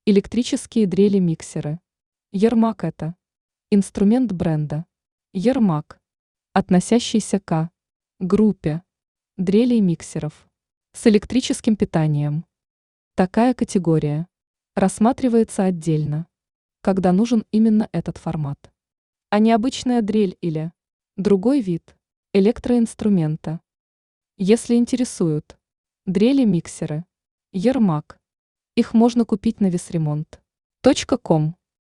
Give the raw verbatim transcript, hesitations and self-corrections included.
Электрические дрели-миксеры. Yermac – это инструмент бренда Yermac, относящийся к группе дрелей-миксеров с электрическим питанием. Такая категория рассматривается отдельно, когда нужен именно этот формат, а не обычная дрель или другой вид электроинструмента. Если интересуют дрели-миксеры Yermac, их можно купить на весремонт точка ком.